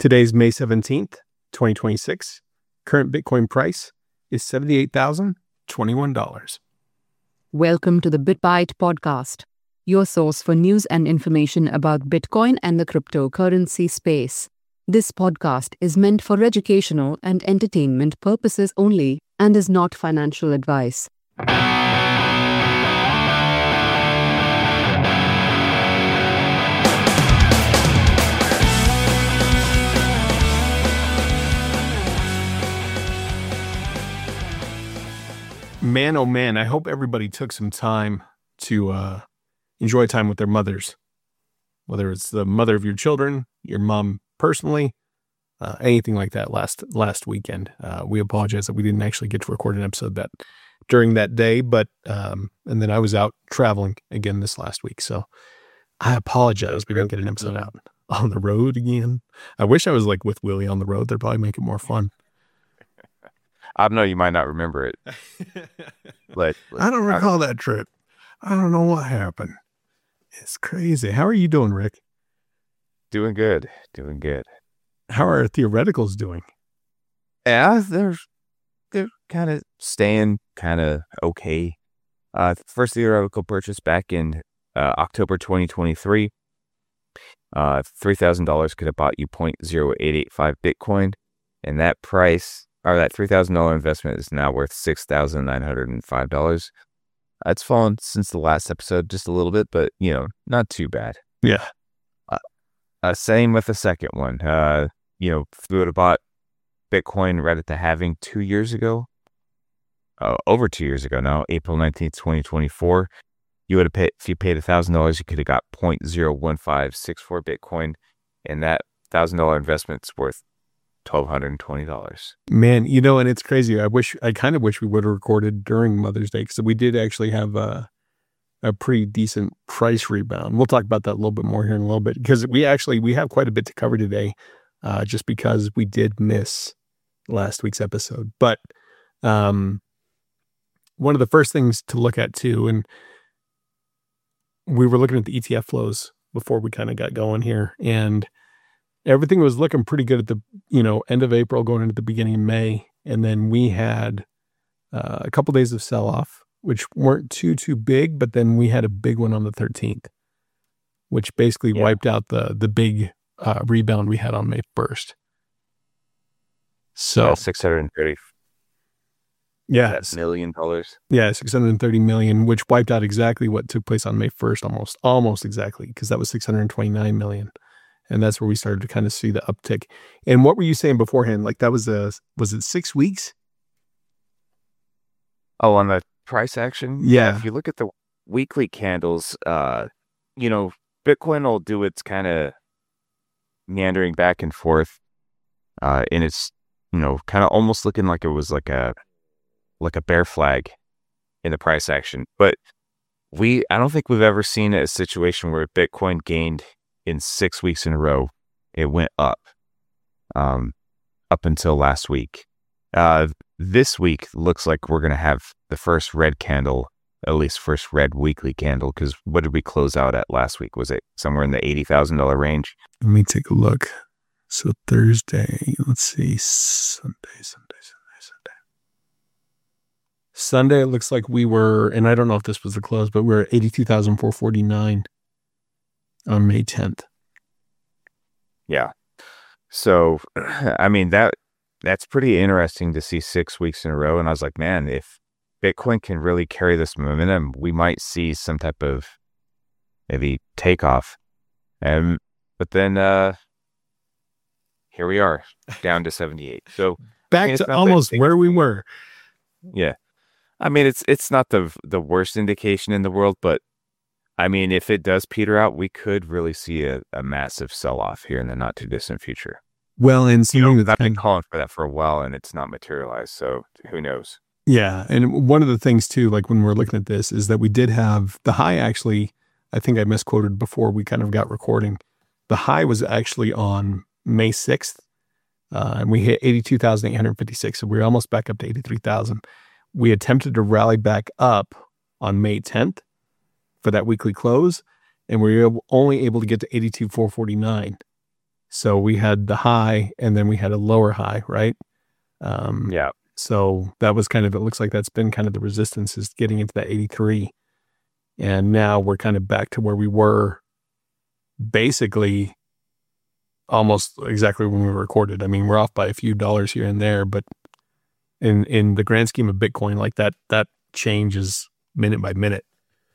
Today's May 17th, 2026. Current Bitcoin price is $78,021. Welcome to the BitBite podcast, your source for news and information about Bitcoin and the cryptocurrency space. This podcast is meant for educational and entertainment purposes only and is not financial advice. Man, oh man, I hope everybody took some time to enjoy time with their mothers. Whether it's the mother of your children, your mom personally, anything like that last weekend. We apologize that we didn't actually get to record an episode during that day, but and then I was out traveling again this last week, so I apologize we didn't get an episode out on the road again. I wish I was like with Willie on the road. That'd probably make it more fun. I know you might not remember it. But I don't recall that trip. I don't know what happened. It's crazy. How are you doing, Rick? Doing good. How are theoreticals doing? Yeah, they're kind of staying kind of okay. First theoretical purchase back in October 2023. $3,000 could have bought you 0.0885 Bitcoin, and that price, or that $3,000 investment, is now worth $6,905. It's fallen since the last episode just a little bit, but not too bad. Yeah. Same with the second one. If you would have bought Bitcoin right at the halving 2 years ago, over 2 years ago now, April 19th, 2024, you would have paid, if you paid $1,000, you could have got 0.01564 Bitcoin, and that $1,000 investment's worth $1,220. Man, and it's crazy. I kind of wish we would have recorded during Mother's Day, because we did actually have a pretty decent price rebound. We'll talk about that a little bit more here in a little bit, because we have quite a bit to cover today, just because we did miss last week's episode. But one of the first things to look at too, and we were looking at the ETF flows before we kind of got going here, and everything was looking pretty good at the end of April going into the beginning of May. And then we had a couple days of sell-off, which weren't too big, but then we had a big one on the 13th, which basically wiped out the big rebound we had on May 1st. So $630 million. Yeah, $630 million, which wiped out exactly what took place on May 1st, almost exactly, because that was $629 million. And that's where we started to kind of see the uptick. And what were you saying beforehand? Like that was it 6 weeks? Oh, on the price action? Yeah. If you look at the weekly candles, Bitcoin will do its kind of meandering back and forth. And it's, kind of almost looking like it was like a bear flag in the price action. But I don't think we've ever seen a situation where Bitcoin gained in 6 weeks in a row. It went up until last week. This week looks like we're going to have the first red candle, at least first red weekly candle, because what did we close out at last week? Was it somewhere in the $80,000 range? Let me take a look. So Thursday, let's see, Sunday, it looks like we were, and I don't know if this was the close, but we were at 82,449 on May 10th. Yeah. So, I mean, that's pretty interesting to see 6 weeks in a row. And I was like, man, if Bitcoin can really carry this momentum, we might see some type of maybe takeoff. But then here we are, down to 78. So back to almost where we were. Yeah. I mean, it's not the worst indication in the world, but I mean, if it does peter out, we could really see a massive sell-off here in the not-too-distant future. Well, and I've been calling for that for a while, and it's not materialized, so who knows? Yeah, and one of the things, too, like when we're looking at this, is that we did have the high actually, I think I misquoted before we kind of got recording. The high was actually on May 6th, and we hit 82,856, so we were almost back up to 83,000. We attempted to rally back up on May 10th. For that weekly close, and we were only able to get to 82,449. So we had the high and then we had a lower high, right? Yeah. So that was kind of, it looks like that's been kind of the resistance is getting into that 83. And now we're kind of back to where we were basically almost exactly when we recorded. I mean, we're off by a few dollars here and there, but in the grand scheme of Bitcoin, like that changes minute by minute.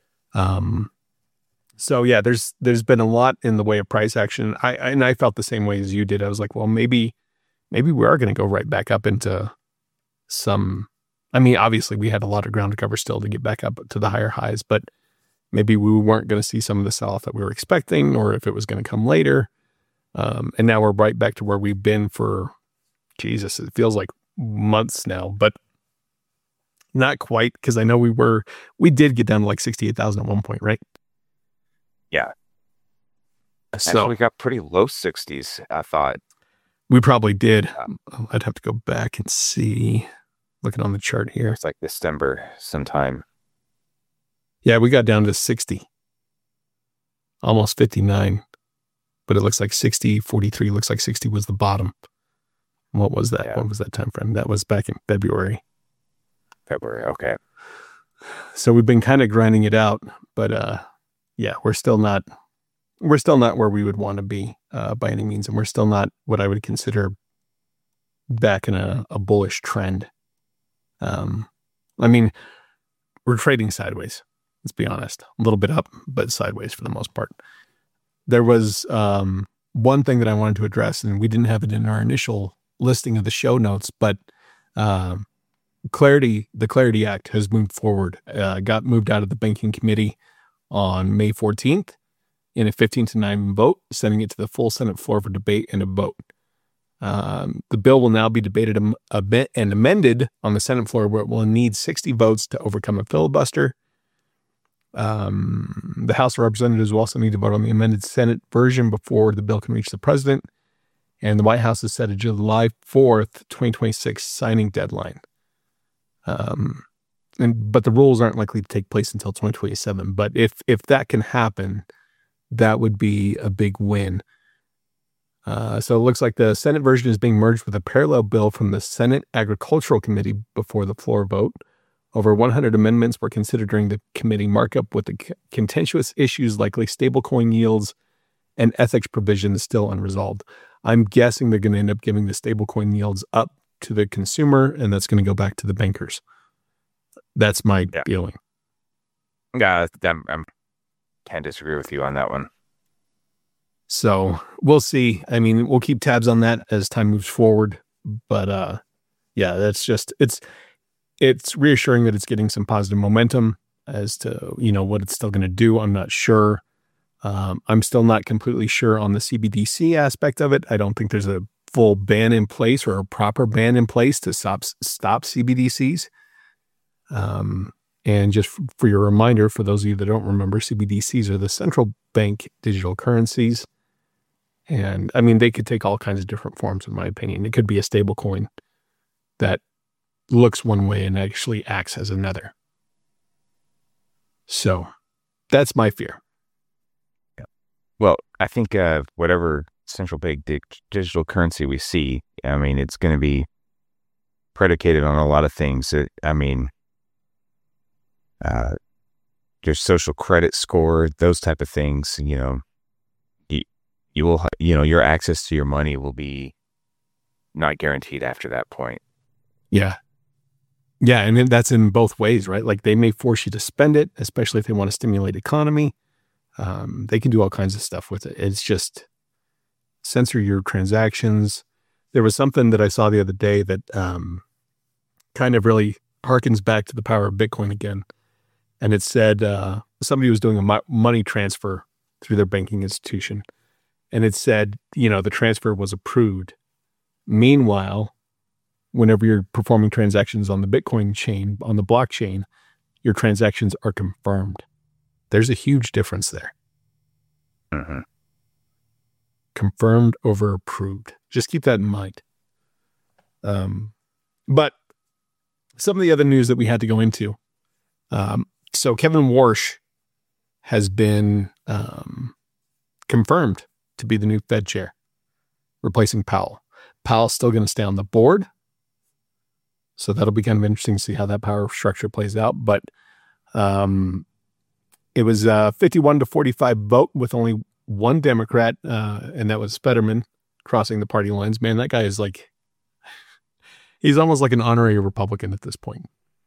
So yeah, there's been a lot in the way of price action. I felt the same way as you did. I was like, well, maybe we are going to go right back up into some, I mean, obviously we had a lot of ground to cover still to get back up to the higher highs, but maybe we weren't going to see some of the sell-off that we were expecting, or if it was going to come later. And now we're right back to where we've been for, Jesus, it feels like months now, but not quite, because I know we did get down to like 68,000 at one point, right? Yeah. So Actually, we got pretty low 60s, I thought. we probably did. I'd have to go back and see, looking on the chart here. It's like December sometime. Yeah, we got down to 60, almost 59, but it looks like 60, 43, looks like 60 was the bottom. What was that? Yeah. What was that time frame? That was back in February. Okay. So we've been kind of grinding it out, but yeah, we're still not where we would want to be by any means, and we're still not what I would consider back in a bullish trend. I mean, we're trading sideways. Let's be honest, a little bit up, but sideways for the most part. There was one thing that I wanted to address, and we didn't have it in our initial listing of the show notes, but the Clarity Act has moved forward, got moved out of the banking committee on May 14th in a 15-9 vote, sending it to the full Senate floor for debate and a vote. The bill will now be debated a bit and amended on the Senate floor, where it will need 60 votes to overcome a filibuster. The House of Representatives will also need to vote on the amended Senate version before the bill can reach the president. And the White House has set a July 4th, 2026 signing deadline. But the rules aren't likely to take place until 2027. But if that can happen, that would be a big win. So it looks like the Senate version is being merged with a parallel bill from the Senate Agricultural Committee before the floor vote. Over 100 amendments were considered during the committee markup, with the contentious issues likely stablecoin yields and ethics provisions still unresolved. I'm guessing they're going to end up giving the stablecoin yields up to the consumer, and that's going to go back to the bankers. That's my feeling. Yeah, I can't disagree with you on that one. So we'll see. I mean, we'll keep tabs on that as time moves forward. But yeah, that's just, it's reassuring that it's getting some positive momentum. As to, what it's still going to do, I'm not sure. I'm still not completely sure on the CBDC aspect of it. I don't think there's a full ban in place or a proper ban in place to stop CBDCs. And just for your reminder, for those of you that don't remember, CBDCs are the central bank digital currencies. And I mean, they could take all kinds of different forms, in my opinion. It could be a stable coin that looks one way and actually acts as another. So that's my fear. Well, I think whatever central bank digital currency we see, I mean, it's going to be predicated on a lot of things. Your social credit score, those type of things. You will, your access to your money will be not guaranteed after that point. Yeah. Yeah, and that's in both ways, right? Like they may force you to spend it, especially if they want to stimulate economy. They can do all kinds of stuff with it. It's just censor your transactions. There was something that I saw the other day that kind of really harkens back to the power of Bitcoin again. And it said somebody was doing a money transfer through their banking institution. And it said, the transfer was approved. Meanwhile, whenever you're performing transactions on the Bitcoin chain, on the blockchain, your transactions are confirmed. There's a huge difference there. Mm-hmm. Confirmed over approved. Just keep that in mind. But some of the other news that we had to go into. So Kevin Warsh has been confirmed to be the new Fed chair. replacing Powell. Powell's still going to stay on the board. So that'll be kind of interesting to see how that power structure plays out. But it was a 51-45 vote with only one Democrat, and that was Fetterman crossing the party lines. Man, that guy is like, he's almost like an honorary Republican at this point.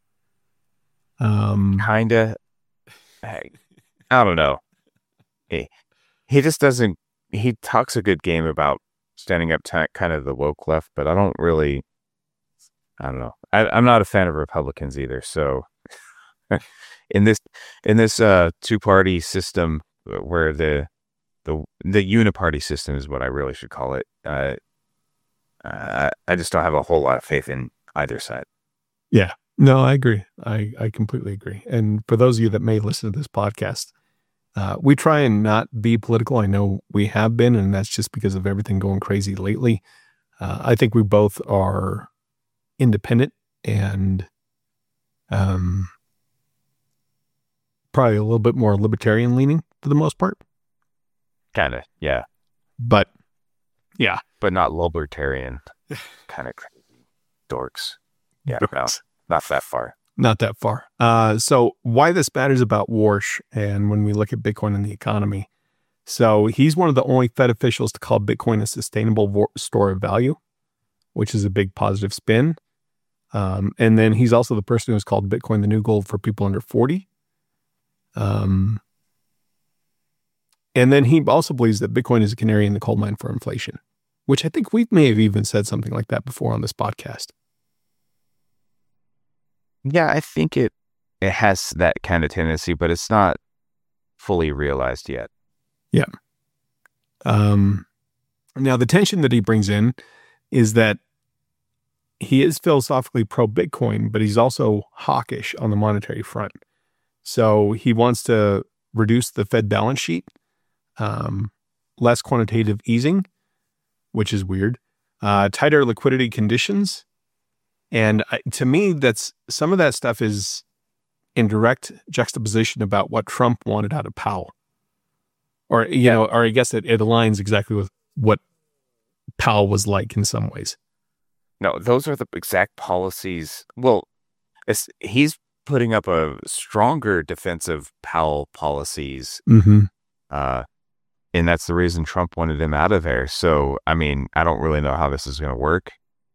Kinda. I don't know. He just doesn't. He talks a good game about standing up to kind of the woke left, but I don't know. I'm not a fan of Republicans either. So in this two-party system where the uniparty system is what I really should call it, I just don't have a whole lot of faith in either side. Yeah. No, I agree. I completely agree. And for those of you that may listen to this podcast, we try and not be political. I know we have been, and that's just because of everything going crazy lately. I think we both are independent and probably a little bit more libertarian leaning for the most part. Kind of, yeah. But, yeah. But not libertarian. Kind of crazy dorks. Yeah, no, not that far. Not that far. So why this matters about Warsh and when we look at Bitcoin and the economy. So he's one of the only Fed officials to call Bitcoin a sustainable store of value, which is a big positive spin. And then he's also the person who's called Bitcoin the new gold for people under 40. And then he also believes that Bitcoin is a canary in the coal mine for inflation, which I think we may have even said something like that before on this podcast. Yeah, I think it has that kind of tendency, but it's not fully realized yet. Yeah. Now, the tension that he brings in is that he is philosophically pro-Bitcoin, but he's also hawkish on the monetary front. So he wants to reduce the Fed balance sheet, less quantitative easing, which is weird, tighter liquidity conditions. And to me, that's some of that stuff is in direct juxtaposition about what Trump wanted out of Powell. Or, or I guess it aligns exactly with what Powell was like in some ways. No, those are the exact policies. Well, he's putting up a stronger defensive Powell policies. Mm-hmm. And that's the reason Trump wanted him out of there. So, I mean, I don't really know how this is going to work,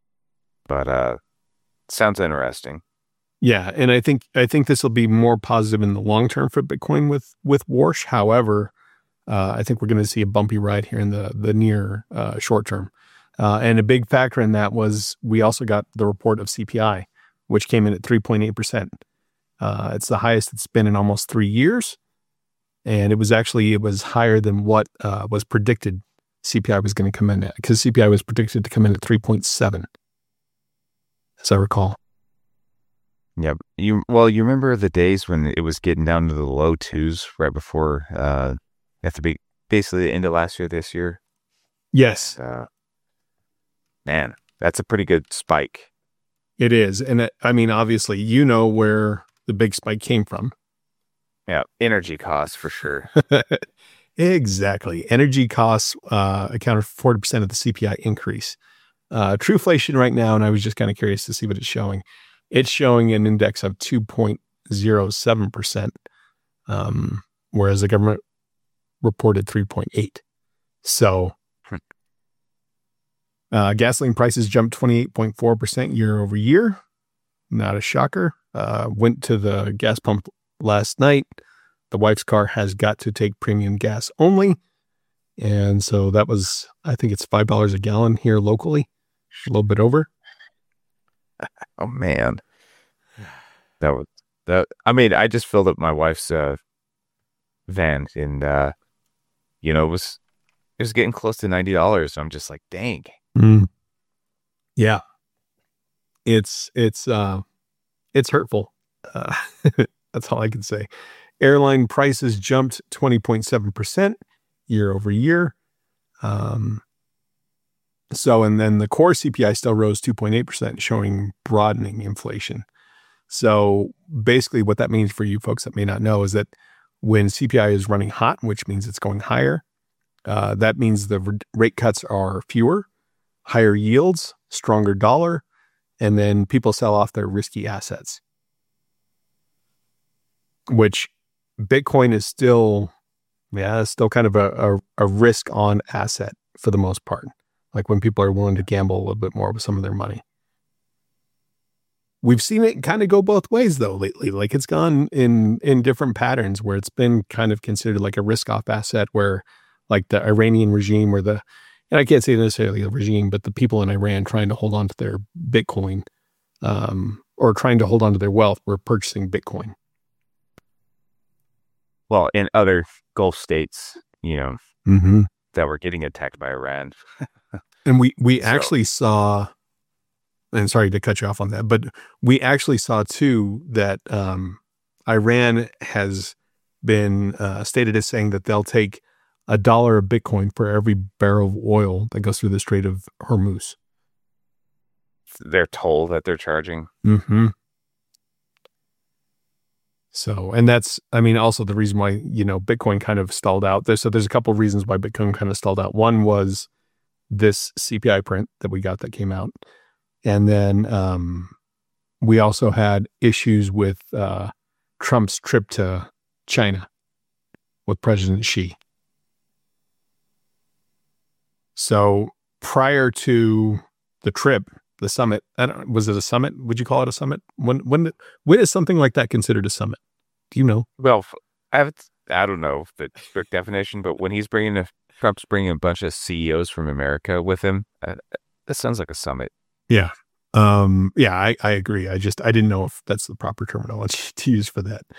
but sounds interesting. Yeah, and I think this will be more positive in the long term for Bitcoin with Warsh. However, I think we're going to see a bumpy ride here in the near short term. And a big factor in that was we also got the report of CPI, which came in at 3.8%. It's the highest it's been in almost 3 years. And it was higher than what was predicted CPI was going to come in at, because CPI was predicted to come in at 3.7, as I recall. Yeah. You remember the days when it was getting down to the low twos right before at the basically the end of last year, this year? Yes. Man, that's a pretty good spike. It is. And I mean, obviously, you know where the big spike came from. Yeah, energy costs for sure. Exactly. Energy costs accounted for 40% of the CPI increase. Trueflation right now, and I was just kind of curious to see what it's showing. It's showing an index of 2.07%, whereas the government reported 3.8%. So gasoline prices jumped 28.4% year over year. Not a shocker. Went to the gas pump last night. The wife's car has got to take premium gas only. And so that was, I think it's $5 a gallon here locally, a little bit over. Oh man. I mean, I just filled up my wife's van and it was getting close to $90. So I'm just like, dang. Mm. Yeah. It's hurtful. That's all I can say. Airline prices jumped 20.7% year over year. And then the core CPI still rose 2.8%, showing broadening inflation. So basically what that means for you folks that may not know is that when CPI is running hot, which means it's going higher, that means the rate cuts are fewer. higher yields, stronger dollar, and then people sell off their risky assets, which Bitcoin is still kind of a risk on asset for the most part. Like when people are willing to gamble a little bit more with some of their money. We've seen it kind of go both ways though lately. Like it's gone in different patterns where it's been kind of considered like a risk off asset, where like the Iranian regime and I can't say necessarily the regime, but the people in Iran trying to hold on to their Bitcoin, or trying to hold on to their wealth were purchasing Bitcoin. Well, in other Gulf states, that were getting attacked by Iran. And we actually saw, and sorry to cut you off on that, but we actually saw too that Iran has been stated as saying that they'll take $1 of Bitcoin for every barrel of oil that goes through the Strait of Hormuz. Their toll that they're charging. Mm-hmm. So, and that's, also the reason why, Bitcoin kind of stalled out. There's a couple of reasons why Bitcoin kind of stalled out. One was this CPI print that we got that came out. And then we also had issues with Trump's trip to China with President Xi. So prior to the trip, the summit, was it a summit? Would you call it a summit? When is something like that considered a summit? Do you know? Well, I don't know the strict definition, but when Trump's bringing a bunch of CEOs from America with him, that sounds like a summit. Yeah. I agree. I didn't know if that's the proper terminology to use for that.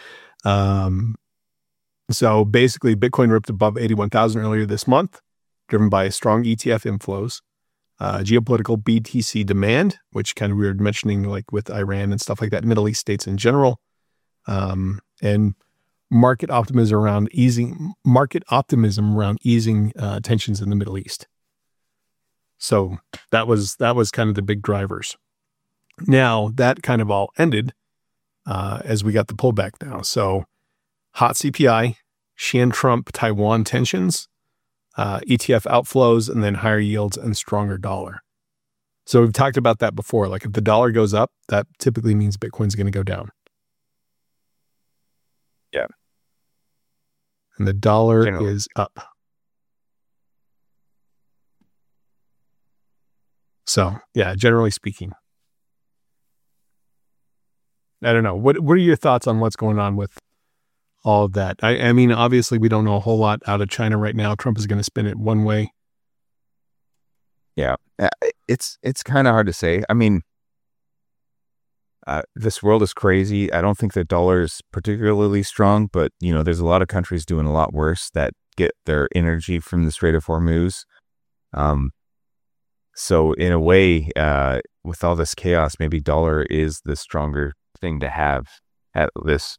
So basically Bitcoin ripped above 81,000 earlier this month, driven by strong ETF inflows, geopolitical BTC demand, which kind of we were mentioning like with Iran and stuff like that, Middle East states in general, and market optimism around easing tensions in the Middle East. So that was kind of the big drivers. Now that kind of all ended as we got the pullback now. So hot CPI, Xi and Trump, Taiwan tensions, ETF outflows, and then higher yields and stronger dollar. So we've talked about that before. Like if the dollar goes up, that typically means Bitcoin's going to go down. Yeah. And the dollar is up. So yeah, generally speaking. I don't know. What are your thoughts on what's going on with all of that? I mean, obviously we don't know a whole lot out of China right now. Trump is going to spin it one way. Yeah, it's kind of hard to say. I mean, this world is crazy. I don't think the dollar is particularly strong, but there's a lot of countries doing a lot worse that get their energy from the Strait of Hormuz. So in a way, with all this chaos, maybe dollar is the stronger thing to have at this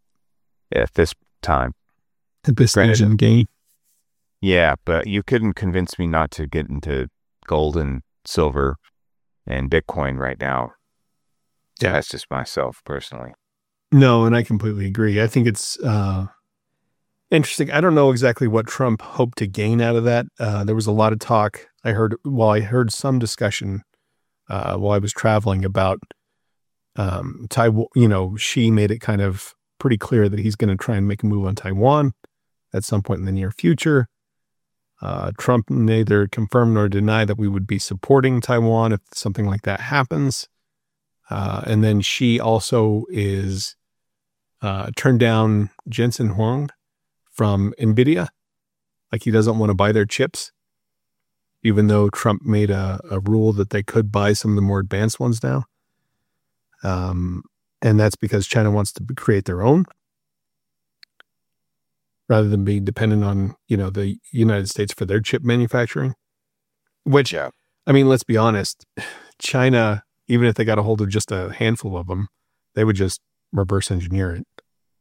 time. At this stage in the game. Yeah, but you couldn't convince me not to get into gold and silver and Bitcoin right now. Yeah, that's just myself personally. No, and I completely agree. I think it's interesting. I don't know exactly what Trump hoped to gain out of that. There was a lot of talk. I heard some discussion while I was traveling about Taiwan. Xi made it kind of pretty clear that he's going to try and make a move on Taiwan at some point in the near future. Trump neither confirmed nor denied that we would be supporting Taiwan if something like that happens. And then Xi also is turned down Jensen Huang from NVIDIA. Like he doesn't want to buy their chips, even though Trump made a rule that they could buy some of the more advanced ones now. And that's because China wants to create their own rather than being dependent on, the United States for their chip manufacturing. Which, I mean, let's be honest, China, even if they got a hold of just a handful of them, they would just reverse engineer it.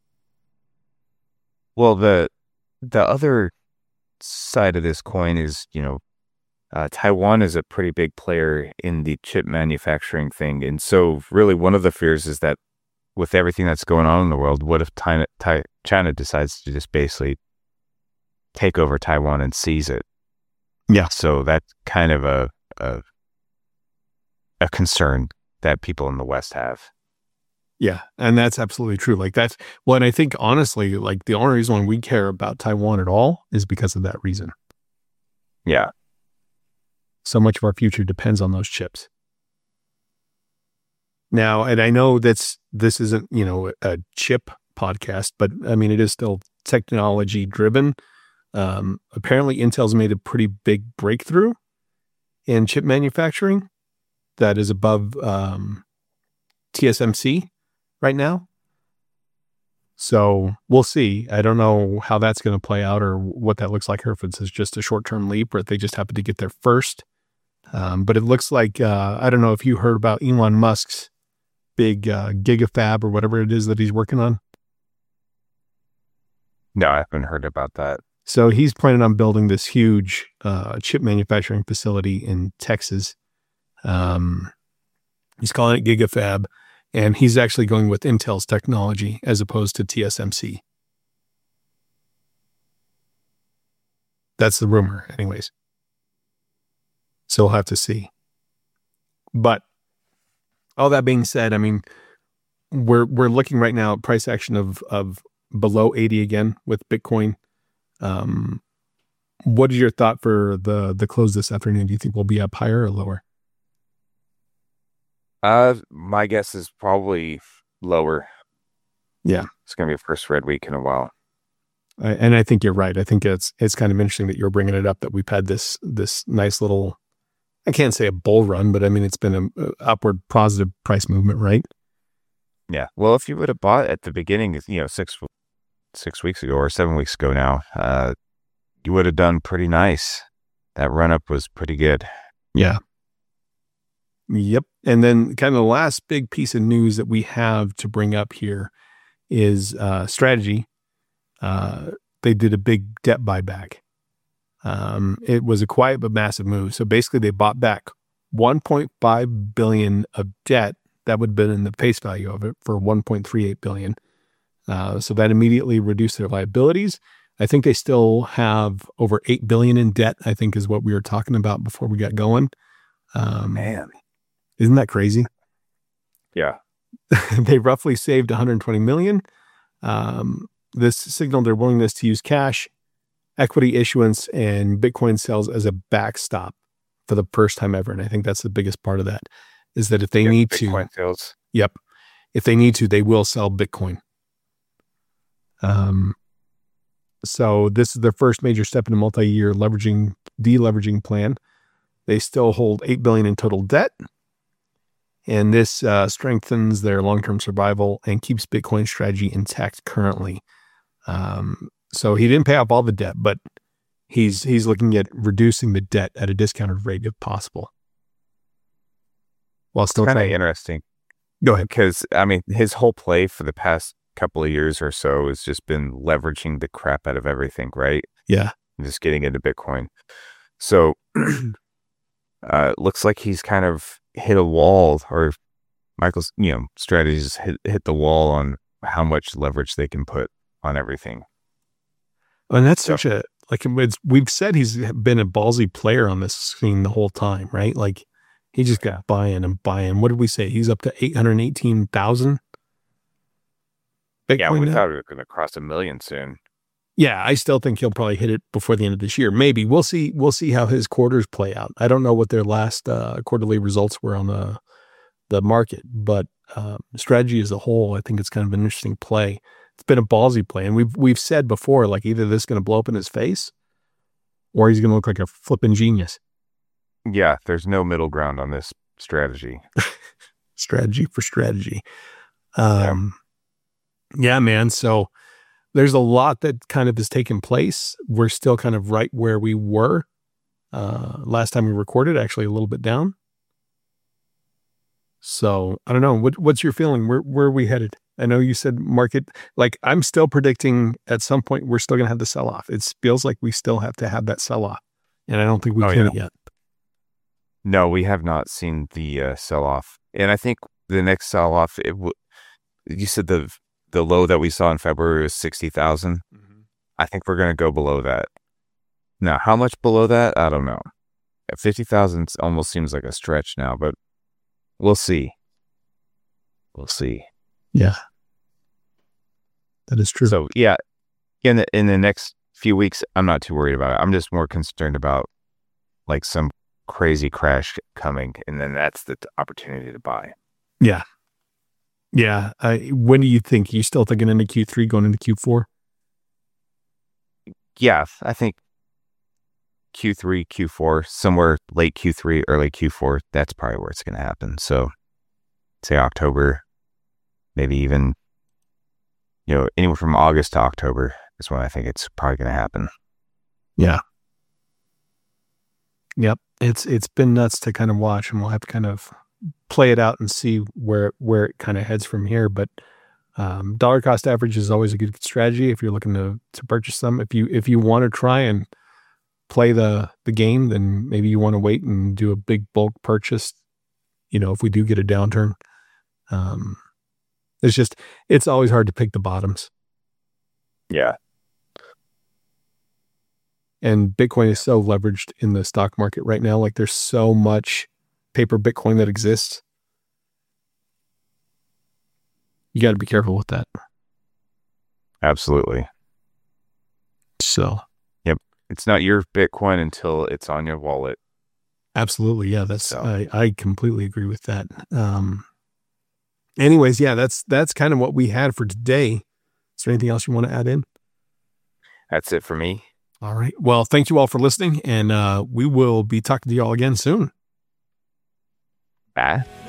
Well, the other side of this coin is, Taiwan is a pretty big player in the chip manufacturing thing. And so really one of the fears is that with everything that's going on in the world, what if China decides to just basically take over Taiwan and seize it? Yeah. So that's kind of a a concern that people in the West have. Yeah, and that's absolutely true. Like that's well, and I think honestly, like the only reason why we care about Taiwan at all is because of that reason. Yeah. So much of our future depends on those chips. Now, and I know this isn't, a chip podcast, but I mean, it is still technology driven. Apparently Intel's made a pretty big breakthrough in chip manufacturing that is above TSMC right now. So we'll see. I don't know how that's going to play out or what that looks like, or if it's just a short-term leap or if they just happen to get there first. But it looks like, I don't know if you heard about Elon Musk's big gigafab or whatever it is that he's working on. No, I haven't heard about that. So he's planning on building this huge chip manufacturing facility in Texas. He's calling it Gigafab, and he's actually going with Intel's technology as opposed to TSMC. That's the rumor, anyways. So we'll have to see. But all that being said, I mean, we're looking right now at price action of below 80 again with Bitcoin. What is your thought for the close this afternoon? Do you think we'll be up higher or lower? My guess is probably lower. Yeah, it's gonna be a first red week in a while. And I think you're right. I think it's kind of interesting that you're bringing it up, that we've had this nice little, I can't say a bull run, but I mean, it's been a upward positive price movement, right? Yeah. Well, if you would have bought at the beginning, 6 weeks ago or 7 weeks ago now, you would have done pretty nice. That run up was pretty good. Yeah. Yep. And then kind of the last big piece of news that we have to bring up here is Strategy. They did a big debt buyback. It was a quiet but massive move. So basically they bought back $1.5 billion of debt that would have been in the face value of it for $1.38 billion. So that immediately reduced their liabilities. I think they still have over $8 billion in debt, I think is what we were talking about before we got going. Man. Isn't that crazy? Yeah. They roughly saved $120 million. This signaled their willingness to use cash, equity issuance, and Bitcoin sales as a backstop for the first time ever. And I think that's the biggest part of that, is that if they need Bitcoin sales. Yep. If they need to, they will sell Bitcoin. So this is their first major step in a multi-year deleveraging plan. They still hold $8 billion in total debt. And this strengthens their long-term survival and keeps Bitcoin Strategy intact currently. So he didn't pay off all the debt, but he's looking at reducing the debt at a discounted rate if possible. While still kind of interesting. Go ahead. Because, I mean, his whole play for the past couple of years or so has just been leveraging the crap out of everything, right? Yeah. Just getting into Bitcoin. So looks like he's kind of hit a wall, or Michael's, strategies hit the wall on how much leverage they can put on everything. And that's such a, we've said he's been a ballsy player on this scene the whole time, right? Like he just got buy-in and buy-in. What did we say? He's up to 818,000. Yeah, we thought we were going to cross 1 million soon. Yeah, I still think he'll probably hit it before the end of this year. Maybe. We'll see how his quarters play out. I don't know what their last quarterly results were on the market, but Strategy as a whole, I think it's kind of an interesting play. It's been a ballsy play. And we've said before, like either this is going to blow up in his face or he's going to look like a flipping genius. Yeah, there's no middle ground on this strategy. Strategy for strategy. Yeah, man. So there's a lot that kind of has taken place. We're still kind of right where we were last time we recorded, actually a little bit down. So I don't know. What's your feeling? Where are we headed? I know you said market, like I'm still predicting at some point we're still going to have the sell-off. It feels like we still have to have that sell-off. And I don't think we've hit it yet. No, we have not seen the sell-off. And I think the next sell-off, you said the low that we saw in February was 60,000. Mm-hmm. I think we're going to go below that. Now, how much below that? I don't know. 50,000 almost seems like a stretch now, but we'll see. We'll see. Yeah, that is true. So yeah, in the next few weeks, I'm not too worried about it. I'm just more concerned about like some crazy crash coming, and then that's the opportunity to buy. Yeah. Yeah. When do you think? You still thinking into Q3 going into Q4? Yeah, I think Q3, Q4, somewhere late Q3, early Q4, that's probably where it's going to happen. So say October, maybe even, anywhere from August to October is when I think it's probably going to happen. Yeah. Yep. It's been nuts to kind of watch, and we'll have to kind of play it out and see where it kind of heads from here. But dollar cost average is always a good strategy if you're looking to purchase some. If you want to try and play the game, then maybe you want to wait and do a big bulk purchase. If we do get a downturn, it's always hard to pick the bottoms. Yeah. And Bitcoin is so leveraged in the stock market right now. Like there's so much paper Bitcoin that exists. You got to be careful with that. Absolutely. So. Yep. It's not your Bitcoin until it's on your wallet. Absolutely. Yeah. I completely agree with that. Anyways, yeah, that's kind of what we had for today. Is there anything else you want to add in? That's it for me. All right. Well, thank you all for listening, and we will be talking to y'all again soon. Bye.